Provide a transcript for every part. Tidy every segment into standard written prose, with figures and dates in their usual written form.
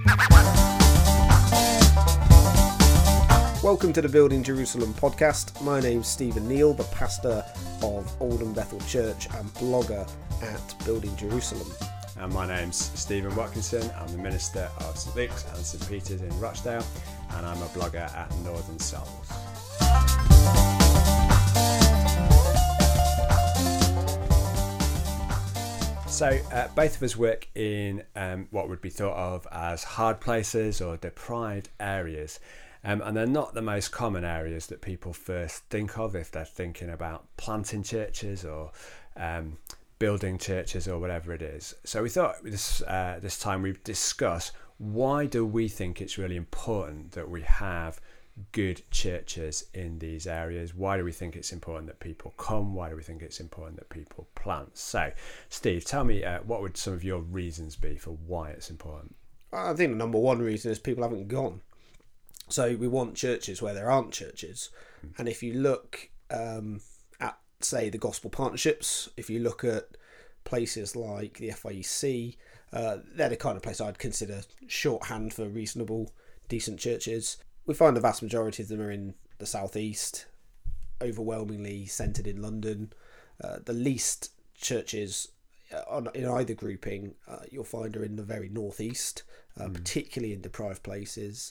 Welcome to the Building Jerusalem podcast. My name's Stephen Neal, the pastor of Oldham Bethel Church and blogger at Building Jerusalem. And my name's Stephen Watkinson. I'm the minister of St Luke's and St Peter's in Rochdale, and I'm a blogger at Northern Souls. So both of us work in what would be thought of as hard places or deprived areas. And they're not the most common areas that people first think of if they're thinking about planting churches or building churches or whatever it is. So we thought this time we'd discuss, why do we think it's really important that we have good churches in these areas? Why do we think it's important that people come? Why do we think it's important that people plant? So, Steve, tell me, what would some of your reasons be for why it's important? I think the number one reason is people haven't gone. So we want churches where there aren't churches. And if you look at, say, the gospel partnerships, if you look at places like the FIEC, they're the kind of place I'd consider shorthand for reasonable, decent churches. We find the vast majority of them are in the southeast, overwhelmingly centred in London. The least churches in either grouping you'll find are in the very northeast, particularly in deprived places.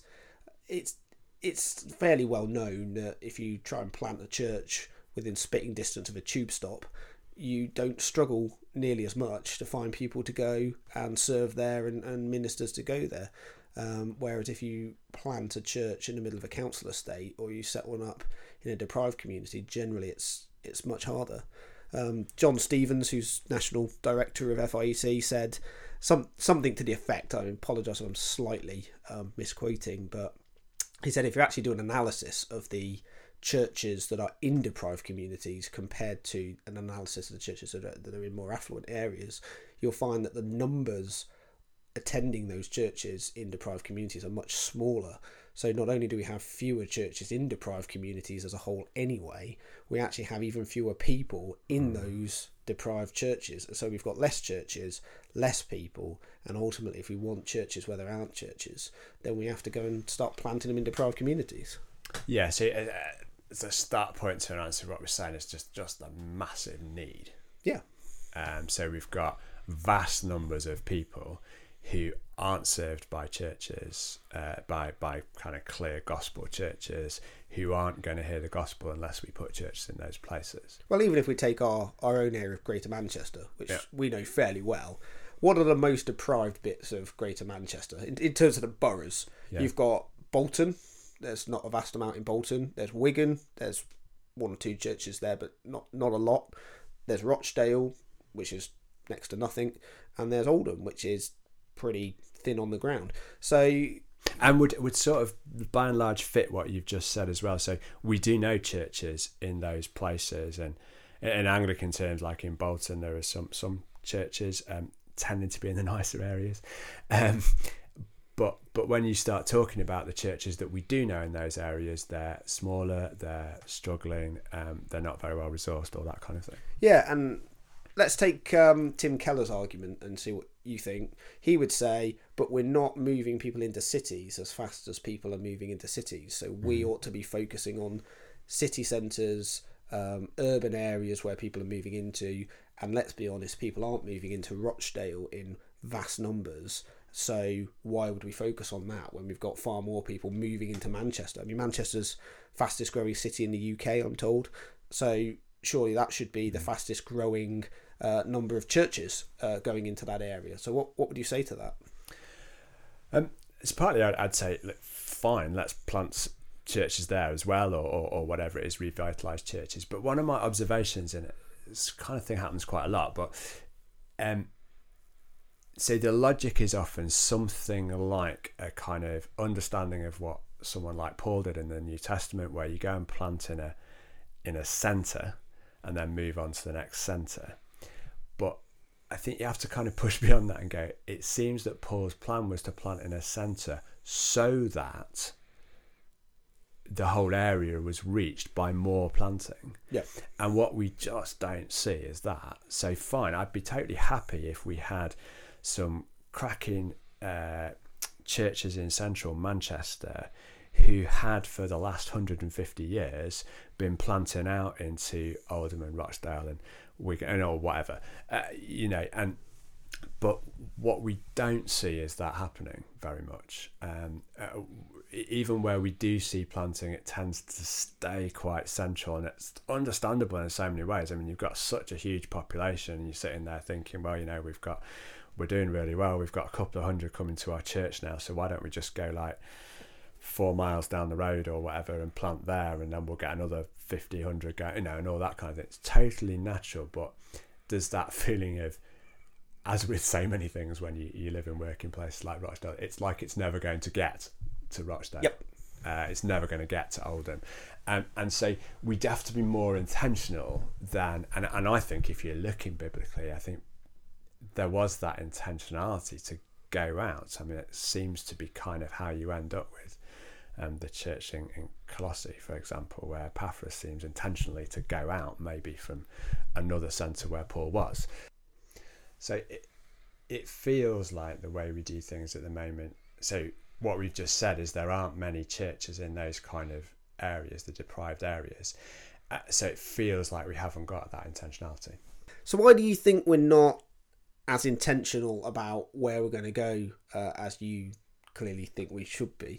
It's fairly well known that if you try and plant a church within spitting distance of a tube stop, you don't struggle nearly as much to find people to go and serve there and ministers to go there. Whereas if you plant a church in the middle of a council estate or you set one up in a deprived community, generally it's much harder. John Stevens, who's National Director of FIEC, said something to the effect, I apologise if I'm slightly misquoting, but he said if you actually do an analysis of the churches that are in deprived communities compared to an analysis of the churches that are in more affluent areas, you'll find that the numbers attending those churches in deprived communities are much smaller. So not only do we have fewer churches in deprived communities as a whole anyway, we actually have even fewer people in those deprived churches. So we've got less churches, less people, and ultimately if we want churches where there aren't churches, then we have to go and start planting them in deprived communities. Yeah, so as a start point to an answer, what we're saying is just a massive need. Yeah. So we've got vast numbers of people who aren't served by churches, by kind of clear gospel churches, who aren't going to hear the gospel unless we put churches in those places. Well, even if we take our own area of Greater Manchester, which we know fairly well, what are the most deprived bits of Greater Manchester in terms of the boroughs? Yeah. You've got Bolton. There's not a vast amount in Bolton. There's Wigan. There's one or two churches there, but not a lot. There's Rochdale, which is next to nothing, and there's Oldham, which is pretty thin on the ground. So, and would sort of by and large fit what you've just said as well. So we do know churches in those places, and in Anglican terms, like in Bolton, there are some churches tending to be in the nicer areas. But when you start talking about the churches that we do know in those areas, they're smaller, they're struggling, they're not very well resourced, all that kind of thing. Yeah, and let's take Tim Keller's argument and see what you think. He would say, but we're not moving people into cities as fast as people are moving into cities. So we ought to be focusing on city centres, urban areas where people are moving into. And let's be honest, people aren't moving into Rochdale in vast numbers. So why would we focus on that when we've got far more people moving into Manchester? I mean, Manchester's fastest growing city in the UK, I'm told. So surely that should be the fastest growing number of churches going into that area. So what would you say to that? It's partly I'd say, look, fine, let's plant churches there as well, or whatever it is, revitalise churches. But one of my observations, and this kind of thing happens quite a lot, but so the logic is often something like a kind of understanding of what someone like Paul did in the New Testament, where you go and plant in a centre and then move on to the next centre. But I think you have to kind of push beyond that and go, it seems that Paul's plan was to plant in a centre so that the whole area was reached by more planting. Yeah. And what we just don't see is that. So fine, I'd be totally happy if we had some cracking churches in central Manchester who had for the last 150 years been planting out into Oldham and Rochdale and Wigan or whatever, but what we don't see is that happening very much. Even where we do see planting, it tends to stay quite central, and it's understandable in so many ways. I mean, you've got such a huge population, and you're sitting there thinking, well, we're doing really well. We've got a couple of hundred coming to our church now, so why don't we just go like 4 miles down the road or whatever and plant there, and then we'll get another 50, 100 go, and all that kind of thing. It's totally natural, but there's that feeling of, as with so many things when you live and work in places like Rochdale, it's like it's never going to get to Rochdale. Yep. It's never going to get to Oldham. And so we have to be more intentional than, and I think if you're looking biblically, I think there was that intentionality to go out. I mean, it seems to be kind of how you end up with the church in Colossae, for example, where Epaphras seems intentionally to go out maybe from another centre where Paul was. So it feels like the way we do things at the moment. So what we've just said is there aren't many churches in those kind of areas, the deprived areas. So it feels like we haven't got that intentionality. So why do you think we're not as intentional about where we're going to go as you clearly think we should be?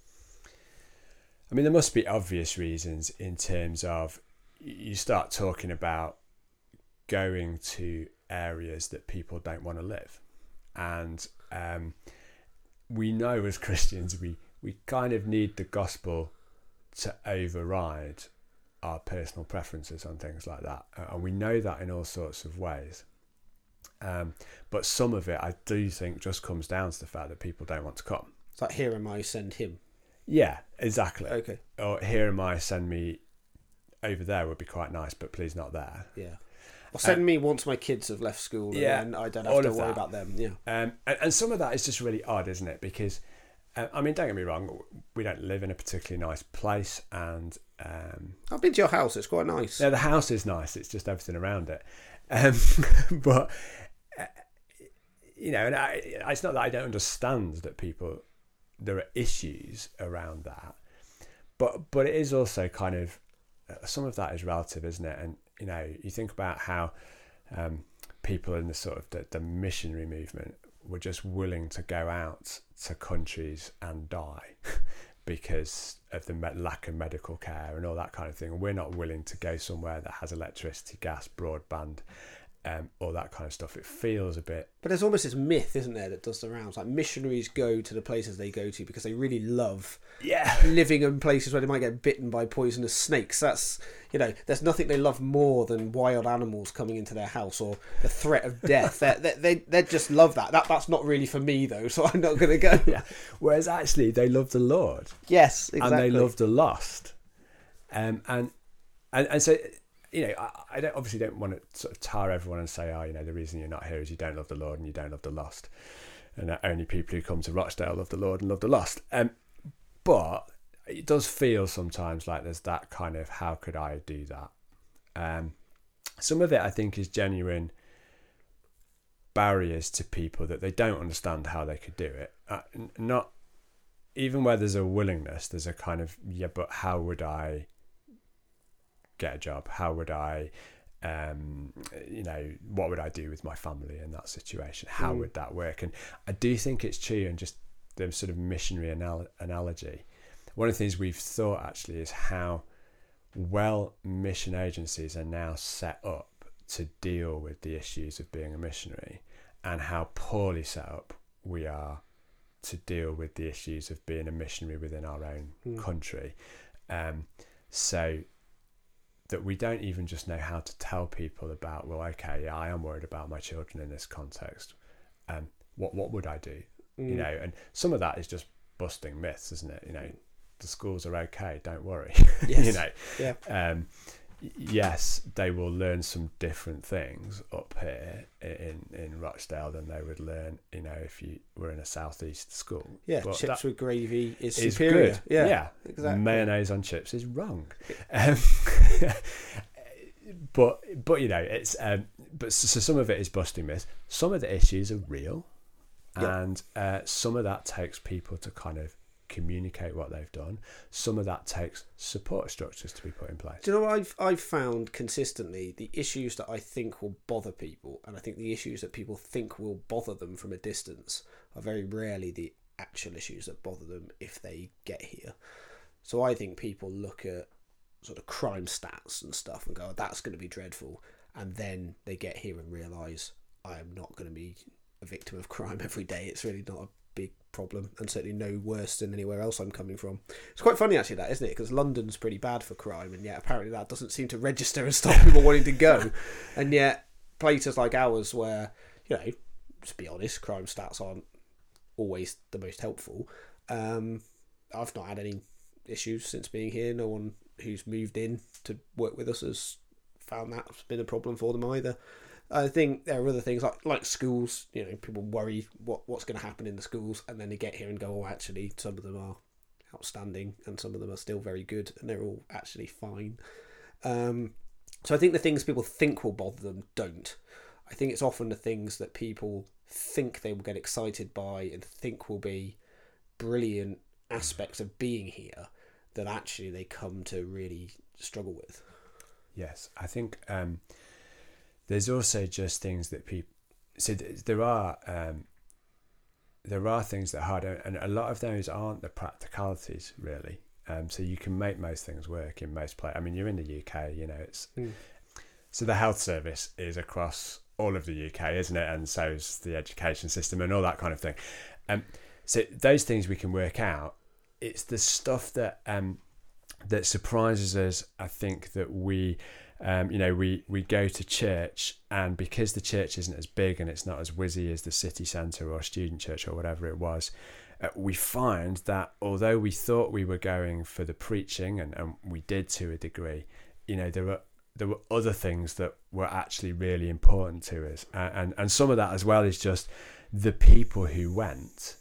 I mean, there must be obvious reasons in terms of you start talking about going to areas that people don't want to live. And we know as Christians, we kind of need the gospel to override our personal preferences on things like that. And we know that in all sorts of ways. But some of it, I do think, just comes down to the fact that people don't want to come. It's like, here am I, send him. Yeah, exactly. Okay. Or here am I, send me over there would be quite nice, but please not there. Yeah. Or send me once my kids have left school, and I don't have to worry about them. Yeah. And some of that is just really odd, isn't it? Because, I mean, don't get me wrong, we don't live in a particularly nice place, and I've been to your house. It's quite nice. Yeah, the house is nice. It's just everything around it. But and it's not that I don't understand that there are issues around that, but it is also kind of some of that is relative, isn't it? And you think about how people in the sort of the missionary movement were just willing to go out to countries and die because of the lack of medical care and all that kind of thing. And we're not willing to go somewhere that has electricity, gas, broadband, all that kind of stuff. It feels a bit... But there's almost this myth, isn't there, that does the rounds. Like, missionaries go to the places they go to because they really love living in places where they might get bitten by poisonous snakes. That's, there's nothing they love more than wild animals coming into their house or the threat of death. they just love that. That's not really for me, though, so I'm not going to go. Yeah. Whereas actually they love the Lord. Yes, exactly. And they love the lost. And so... I obviously don't want to sort of tar everyone and say, the reason you're not here is you don't love the Lord and you don't love the lost. And that only people who come to Rochdale love the Lord and love the lost. But it does feel sometimes like there's that kind of, how could I do that? Some of it, I think, is genuine barriers to people that they don't understand how they could do it. Not even where there's a willingness, there's a kind of, but how would I get a job? How would I, what would I do with my family in that situation? How would that work? And I do think it's true, and just the sort of missionary analogy. One of the things we've thought actually is how well mission agencies are now set up to deal with the issues of being a missionary, and how poorly set up we are to deal with the issues of being a missionary within our own country. So that we don't even just know how to tell people about, well, okay, yeah, I am worried about my children in this context. What would I do? And some of that is just busting myths, isn't it? The schools are okay, don't worry. Yes. Yes, they will learn some different things up here in Rochdale than they would learn, if you were in a southeast school. Yeah, but chips with gravy is superior. Good. Yeah, exactly. Mayonnaise on chips is wrong. But it's but so some of it is busting myths. Some of the issues are real. And some of that takes people to kind of communicate what they've done. Some of that takes support structures to be put in place. Do you know what I've found consistently? The issues that I think will bother people, and I think the issues that people think will bother them from a distance, are very rarely the actual issues that bother them if they get here. So I think people look at sort of crime stats and stuff and go, that's going to be dreadful. And then they get here and realise, I am not going to be a victim of crime every day. It's really not a big problem, and certainly no worse than anywhere else I'm coming from. It's quite funny actually, that, isn't it? Because London's pretty bad for crime, and yet apparently that doesn't seem to register and stop people wanting to go. And yet places like ours where, you know, to be honest, crime stats aren't always the most helpful. I've not had any issues since being here. No one who's moved in to work with us has found that's been a problem for them either. I think there are other things like schools. You know, people worry what's going to happen in the schools, and then they get here and go, oh, actually, some of them are outstanding, and some of them are still very good, and they're all actually fine. So I think the things people think will bother them don't. I think it's often the things that people think they will get excited by and think will be brilliant aspects of being here that actually they come to really struggle with. Yes, I think there's also just things that people... So there are things that are hard, and a lot of those aren't the practicalities, really. So you can make most things work in most places. I mean, you're in the UK, you know, it's... So the health service is across all of the UK, isn't it? And so is the education system and all that kind of thing. So those things we can work out. It's the stuff that that surprises us. I think that we go to church, and because the church isn't as big and it's not as whizzy as the city centre or student church or whatever it was, we find that although we thought we were going for the preaching, and we did to a degree, you know, there were other things that were actually really important to us, and some of that as well is just the people who went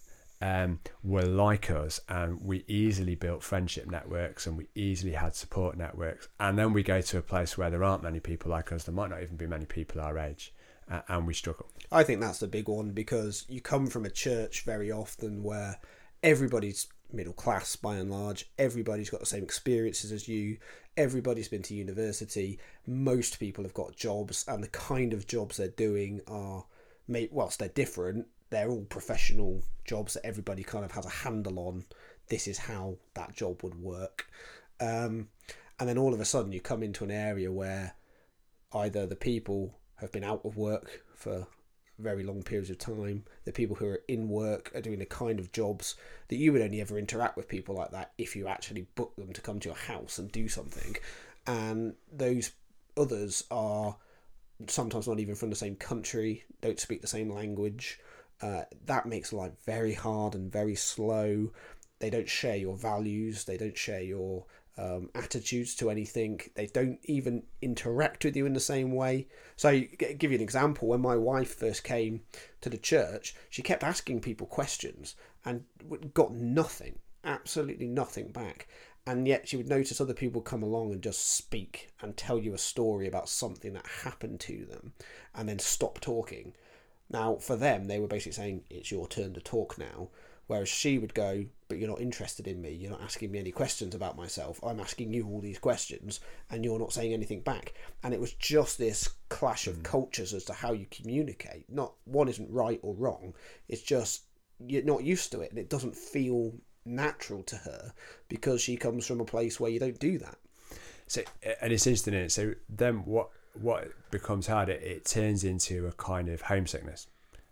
were like us, and we easily built friendship networks, and we easily had support networks. And then we go to a place where there aren't many people like us, there might not even be many people our age, and we struggle. I think that's the big one, because you come from a church very often where everybody's middle class by and large, everybody's got the same experiences as you, everybody's been to university, most people have got jobs, and the kind of jobs they're doing are, whilst they're different, they're all professional jobs that everybody kind of has a handle on. This is how that job would work. And then all of a sudden you come into an area where either the people have been out of work for very long periods of time, the people who are in work are doing the kind of jobs that you would only ever interact with people like that if you actually book them to come to your house and do something. And those others are sometimes not even from the same country, don't speak the same language. That makes life very hard and very slow. They don't share your values. They don't share your attitudes to anything. They don't even interact with you in the same way. So, give you an example. When my wife first came to the church, she kept asking people questions and got nothing, absolutely nothing back. And yet she would notice other people come along and just speak and tell you a story about something that happened to them and then stop talking. Now, for them, they were basically saying, it's your turn to talk now. Whereas she would go, but you're not interested in me. You're not asking me any questions about myself. I'm asking you all these questions and you're not saying anything back. And it was just this clash of cultures as to how you communicate. Not one isn't right or wrong. It's just you're not used to it, and it doesn't feel natural to her because she comes from a place where you don't do that. So, and it's interesting, isn't it? So then what becomes harder, it turns into a kind of homesickness,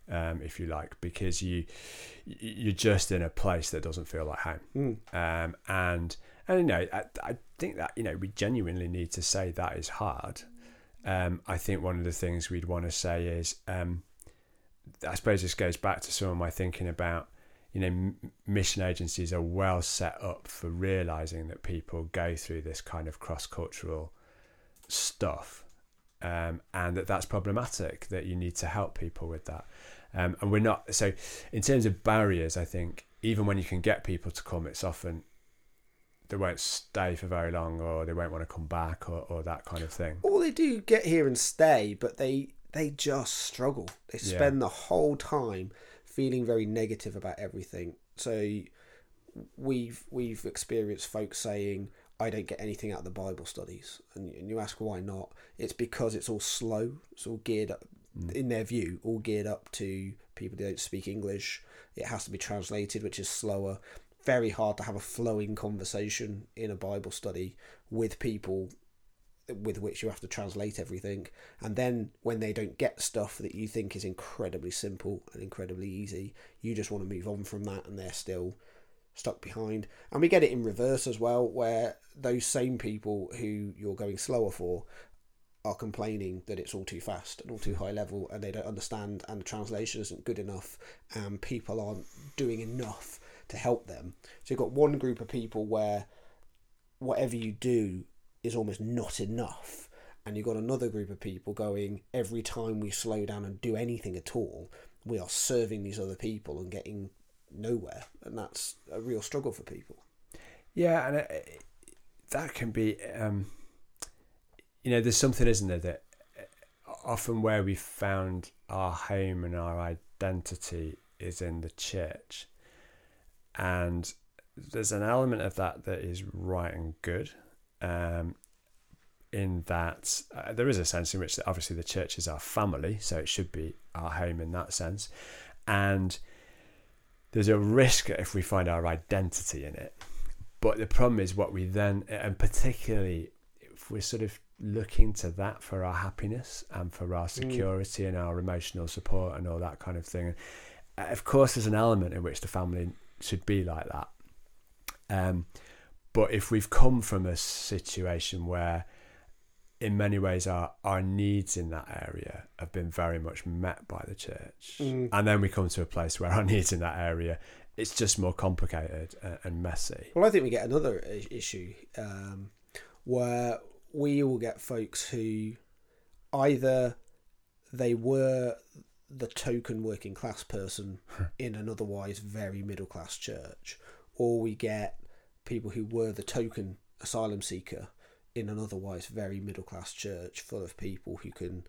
if you like, because you're just in a place that doesn't feel like home. And you know, I think that, you know, we genuinely need to say that is hard. I think one of the things we'd want to say is, I suppose this goes back to some of my thinking about, you know, mission agencies are well set up for realising that people go through this kind of cross-cultural stuff, and that's problematic, that you need to help people with that. And we're not... So in terms of barriers, I think even when you can get people to come, it's often they won't stay for very long, or they won't want to come back, or that kind of thing. Or they do get here and stay, but they just struggle. They spend the whole time feeling very negative about everything. So we've experienced folks saying, I don't get anything out of the Bible studies, and you ask why not. It's because it's all slow. It's all geared up, in their view, all geared up to people who don't speak English. It has to be translated, which is slower. Very hard to have a flowing conversation in a Bible study with people with which you have to translate everything. And then when they don't get stuff that you think is incredibly simple and incredibly easy, you just want to move on from that, and they're still stuck behind. And we get it in reverse as well, where those same people who you're going slower for are complaining that it's all too fast and all too high level, and they don't understand, and the translation isn't good enough, and people aren't doing enough to help them. So you've got one group of people where whatever you do is almost not enough, and you've got another group of people going, every time we slow down and do anything at all, we are serving these other people and getting nowhere, and that's a real struggle for people. Yeah, and that can be, there's something, isn't there, that often where we found our home and our identity is in the church, and there's an element of that is right and good, in that there is a sense in which obviously the church is our family, so it should be our home in that sense, and there's a risk if we find our identity in it. But the problem is what we then, and particularly if we're sort of looking to that for our happiness and for our security and our emotional support and all that kind of thing. Of course, there's an element in which the family should be like that. But if we've come from a situation where in many ways our needs in that area have been very much met by the church, and then we come to a place where our needs in that area, it's just more complicated and messy. Well, I think we get another issue where we will get folks who either they were the token working class person in an otherwise very middle class church, or we get people who were the token asylum seeker in an otherwise very middle class church full of people who can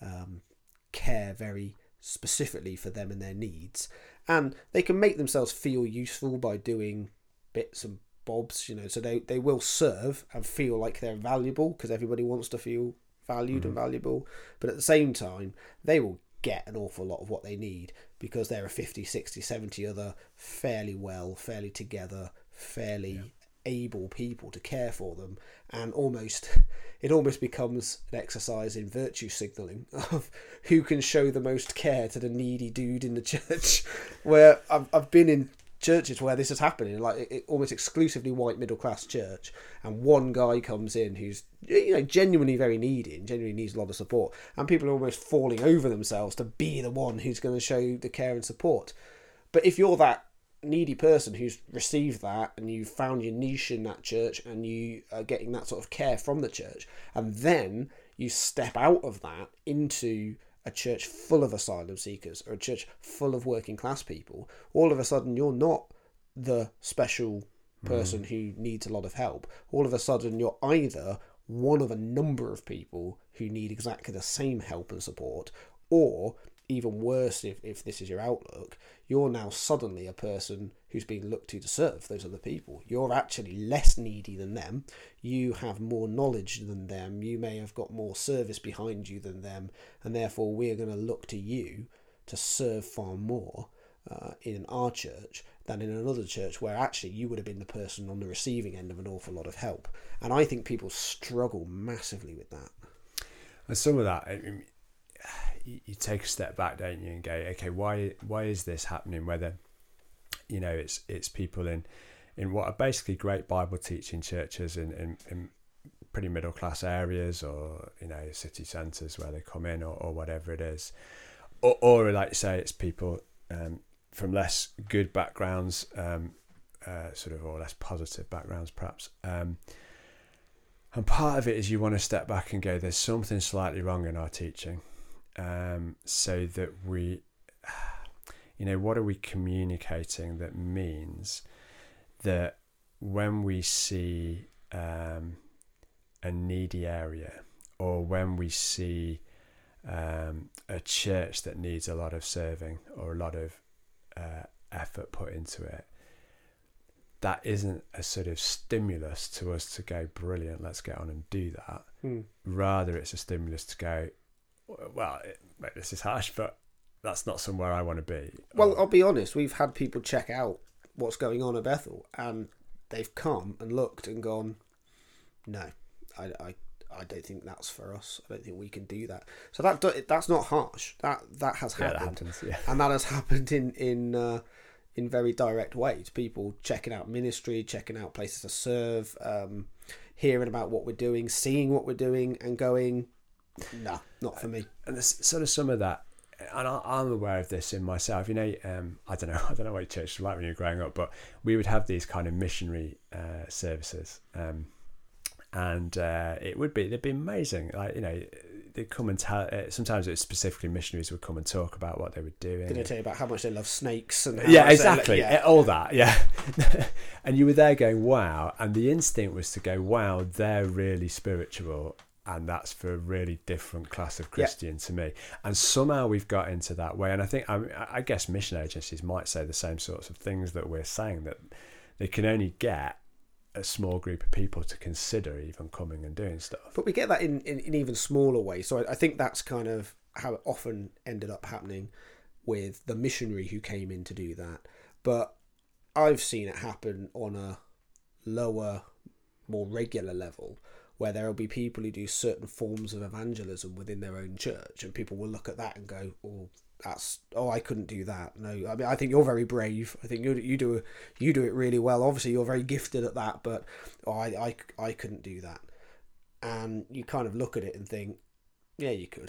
care very specifically for them and their needs, and they can make themselves feel useful by doing bits and bobs, so they will serve and feel like they're valuable, because everybody wants to feel valued and valuable, but at the same time they will get an awful lot of what they need because there are 50, 60, 70 other fairly together, fairly able people to care for them, and it almost becomes an exercise in virtue signalling of who can show the most care to the needy dude in the church. Where I've been in churches where this is happening, like it almost exclusively white middle class church, and one guy comes in who's genuinely very needy and genuinely needs a lot of support, and people are almost falling over themselves to be the one who's going to show the care and support. But if you're that needy person who's received that, and you found your niche in that church, and you are getting that sort of care from the church, and then you step out of that into a church full of asylum seekers or a church full of working class people, all of a sudden you're not the special person who needs a lot of help. All of a sudden you're either one of a number of people who need exactly the same help and support, or even worse, if this is your outlook, you're now suddenly a person who's being looked to serve those other people. You're actually less needy than them. You have more knowledge than them. You may have got more service behind you than them. And therefore, we're going to look to you to serve far more in our church than in another church where actually you would have been the person on the receiving end of an awful lot of help. And I think people struggle massively with that. And some of that, you take a step back, don't you, and go, okay, why is this happening? Whether it's people in what are basically great Bible teaching churches in pretty middle class areas, or city centres where they come in, or whatever it is, or like you say, it's people from less good backgrounds, or less positive backgrounds perhaps, and part of it is you want to step back and go, there's something slightly wrong in our teaching. So that we, what are we communicating that means that when we see a needy area, or when we see a church that needs a lot of serving or a lot of effort put into it, that isn't a sort of stimulus to us to go, brilliant, let's get on and do that. Rather, it's a stimulus to go, well, this is harsh, but that's not somewhere I want to be. Well, I'll be honest, we've had people check out what's going on at Bethel, and they've come and looked and gone, no, I don't think that's for us. I don't think we can do that. So that's not harsh. That has happened. That happens, yeah. And that has happened in very direct ways. People checking out ministry, checking out places to serve, hearing about what we're doing, seeing what we're doing, and going, nah, not for me. And there's sort of some of that, and I'm aware of this in myself. You know, I don't know what church was like when you were growing up, but we would have these kind of missionary services, and they'd be amazing. Like, you know, they'd come and tell. Sometimes it's specifically missionaries would come and talk about what they were doing. Did they tell you about how much they love snakes and yeah, exactly, all that, yeah. And you were there going, wow, and the instinct was to go, wow, they're really spiritual. And that's for a really different class of Christian to me. And somehow we've got into that way. And I think, I guess mission agencies might say the same sorts of things that we're saying, that they can only get a small group of people to consider even coming and doing stuff. But we get that in even smaller ways. So I think that's kind of how it often ended up happening with the missionary who came in to do that. But I've seen it happen on a lower, more regular level, where there will be people who do certain forms of evangelism within their own church, and people will look at that and go, I couldn't do that. No, I mean, I think you're very brave. I think you do it really well. Obviously, you're very gifted at that, but I couldn't do that. And you kind of look at it and think, yeah, you could.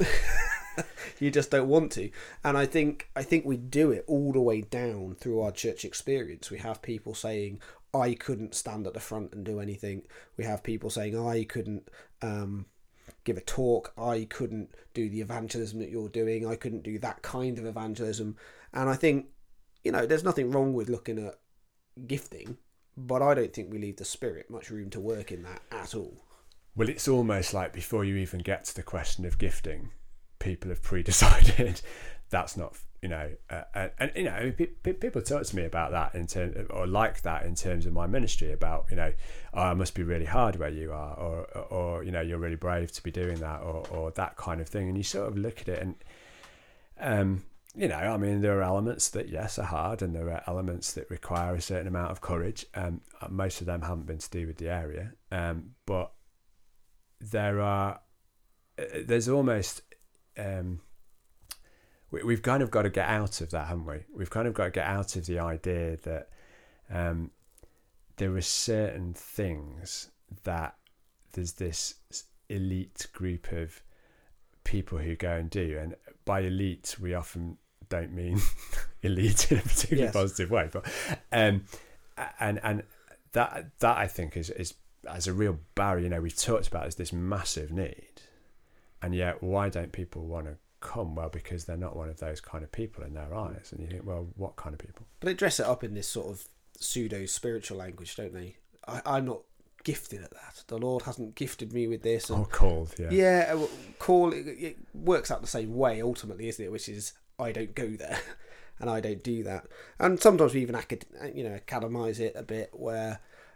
You just don't want to. And I think we do it all the way down through our church experience. We have people saying, I couldn't stand at the front and do anything. We have people saying, I couldn't give a talk. I couldn't do the evangelism that you're doing. I couldn't do that kind of evangelism. And I think, you know, there's nothing wrong with looking at gifting, but I don't think we leave the Spirit much room to work in that at all. Well, it's almost like before you even get to the question of gifting, people have pre-decided that's not, you know, and you know, people talk to me about that in terms, or like that in terms of my ministry, about, you know, oh, it must be really hard where you are, or you know, you're really brave to be doing that, or that kind of thing. And you sort of look at it and, you know, I mean, there are elements that, yes, are hard, and there are elements that require a certain amount of courage. Most of them haven't been to do with the area, but there's almost, we've kind of got to get out of that, haven't we? We've kind of got to get out of the idea that there are certain things that there's this elite group of people who go and do. And by elite, we often don't mean elite in a particularly positive way. But and that I think is as a real barrier. You know, we've talked about as this massive need, and yet why don't people want to come? Well, because they're not one of those kind of people in their eyes. And you think, well, what kind of people? But they dress it up in this sort of pseudo spiritual language, don't they? I'm not gifted at that. The Lord hasn't gifted me with this. And, called, call. It works out the same way ultimately, isn't it? Which is, I don't go there and I don't do that. And sometimes we even academize it a bit, where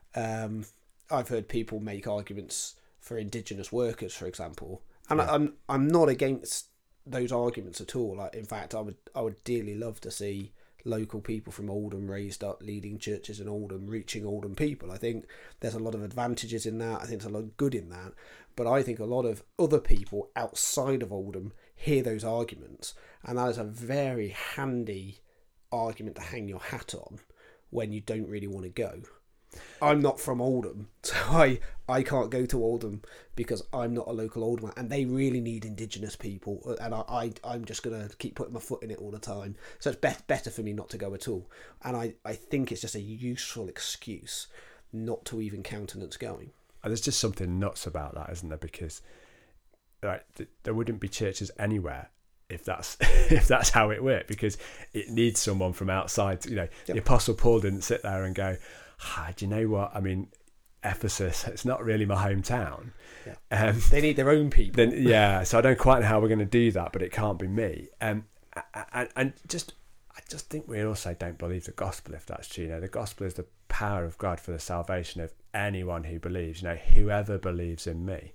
I've heard people make arguments for Indigenous workers, for example, and I'm not against those arguments at all. Like, in fact, I would dearly love to see local people from Oldham raised up leading churches in Oldham, reaching Oldham people. I think there's a lot of advantages in that. I think there's a lot of good in that. But I think a lot of other people outside of Oldham hear those arguments, and that is a very handy argument to hang your hat on when you don't really want to go. I'm not from Oldham, so I can't go to Oldham because I'm not a local Oldham, and they really need Indigenous people, and I'm just going to keep putting my foot in it all the time. So it's better for me not to go at all. And I think it's just a useful excuse not to even countenance going. And there's just something nuts about that, isn't there? Because there wouldn't be churches anywhere if that's how it worked, because it needs someone from outside. You know, The Apostle Paul didn't sit there and go, do you know what? I mean, Ephesus, it's not really my hometown. Yeah. They need their own people. So I don't quite know how we're going to do that, but it can't be me. And just I just think we also don't believe the gospel, if that's true. The gospel is the power of God for the salvation of anyone who believes. Whoever believes in me.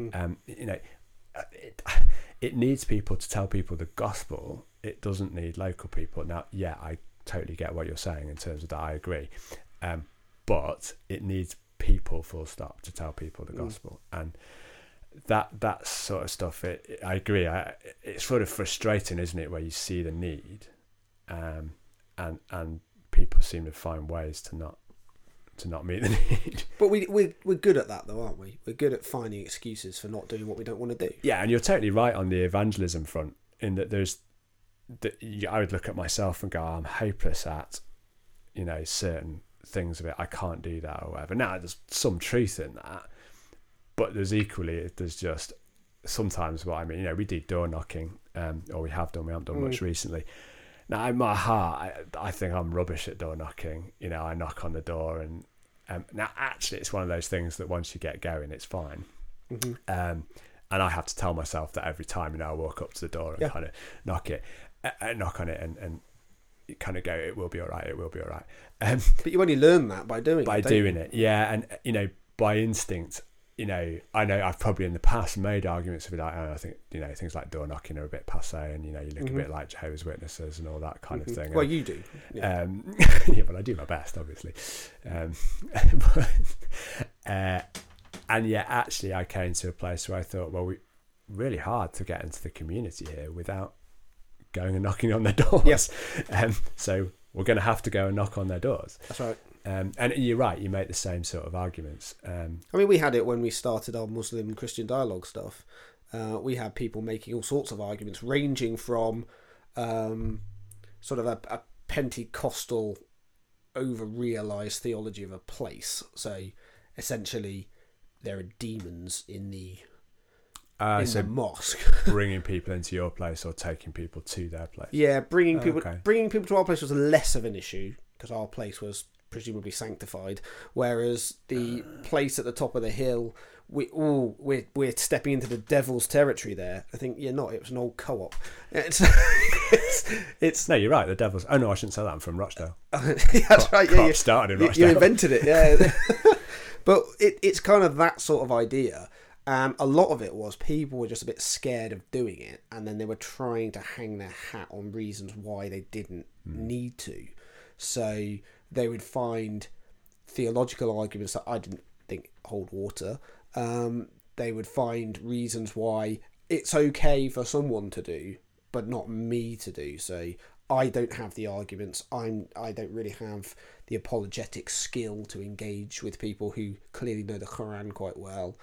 It needs people to tell people the gospel. It doesn't need local people. Now, yeah, I totally get what you're saying in terms of that. I agree, but it needs people, full stop, to tell people the gospel. And that sort of stuff, I agree. It's sort of frustrating, isn't it, where you see the need, and people seem to find ways to not meet the need. But we're good at that, though, aren't we? We're good at finding excuses for not doing what we don't want to do. Yeah, and you're totally right on the evangelism front, in that I would look at myself and go, I'm hopeless at, certain things of it. I can't do that or whatever. Now, there's some truth in that, but there's just sometimes what I mean. We do door knocking, or we have done. We haven't done much recently. Now, in my heart, I think I'm rubbish at door knocking. I knock on the door, and now actually, it's one of those things that once you get going, it's fine. Mm-hmm. And I have to tell myself that every time. I walk up to the door and kind of knock on it, and kind of go, it will be all right. It will be all right. But you only learn that by doing it. Yeah, and by instinct. I know I've probably in the past made arguments of it. I think things like door knocking are a bit passé, and you look a bit like Jehovah's Witnesses and all that kind of thing. Well, you do. Yeah. But I do my best, obviously. And yet, actually, I came to a place where I thought, well, really hard to get into the community here without going and knocking on their doors. Yes. So we're going to have to go and knock on their doors. That's right. And you're right, you make the same sort of arguments. We had it when we started our Muslim Christian dialogue stuff. We had people making all sorts of arguments, ranging from sort of a Pentecostal over-realised theology of a place. So essentially, there are demons in the mosque. Bringing people into your place or taking people to their place. Yeah, bringing people to our place was less of an issue because our place was presumably sanctified, whereas the place at the top of the hill, we're stepping into the devil's territory there. I think you're not. It was an old co-op. It's no, you're right. The devil's. Oh no, I shouldn't say that. I'm from Rochdale. That's right. Yeah, you started in Rochdale. You invented it. Yeah, but it's kind of that sort of idea. A lot of it was people were just a bit scared of doing it, and then they were trying to hang their hat on reasons why they didn't need to. So they would find theological arguments that I didn't think hold water. They would find reasons why it's okay for someone to do, but not me to do. So I don't have the arguments. I don't really have the apologetic skill to engage with people who clearly know the Quran quite well.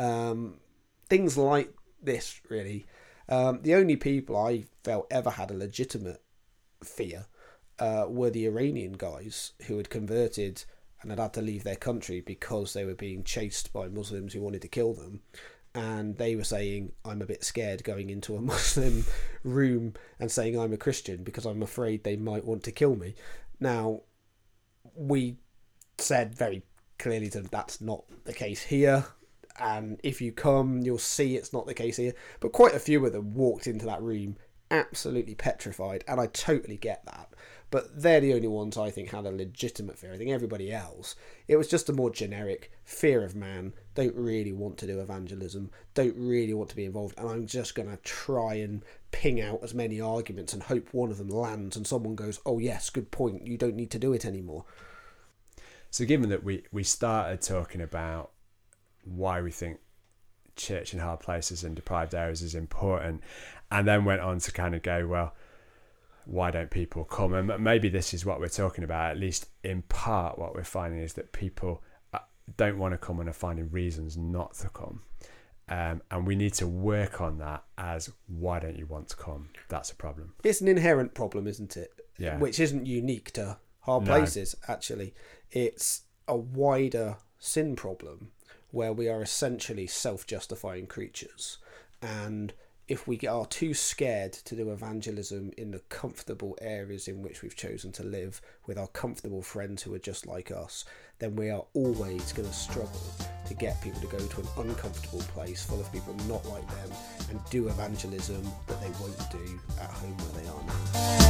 Things like this, really. The only people I felt ever had a legitimate fear were the Iranian guys who had converted and had to leave their country because they were being chased by Muslims who wanted to kill them. And they were saying, I'm a bit scared going into a Muslim room and saying I'm a Christian because I'm afraid they might want to kill me. Now, we said very clearly to them that's not the case here. And if you come, you'll see it's not the case here. But quite a few of them walked into that room absolutely petrified, and I totally get that. But they're the only ones I think had a legitimate fear. I think everybody else, it was just a more generic fear of man, don't really want to do evangelism, don't really want to be involved, and I'm just going to try and ping out as many arguments and hope one of them lands and someone goes, oh yes, good point, you don't need to do it anymore. So given that we started talking about why we think church in hard places and deprived areas is important, and then went on to kind of go, well, why don't people come? And maybe this is what we're talking about, at least in part. What we're finding is that people don't want to come and are finding reasons not to come, and we need to work on that as why don't you want to come? That's a problem. It's an inherent problem, isn't it? Yeah. Which isn't unique to hard places, actually. It's a wider sin problem where we are essentially self-justifying creatures, and if we are too scared to do evangelism in the comfortable areas in which we've chosen to live with our comfortable friends who are just like us, then we are always going to struggle to get people to go to an uncomfortable place full of people not like them and do evangelism that they won't do at home where they are now.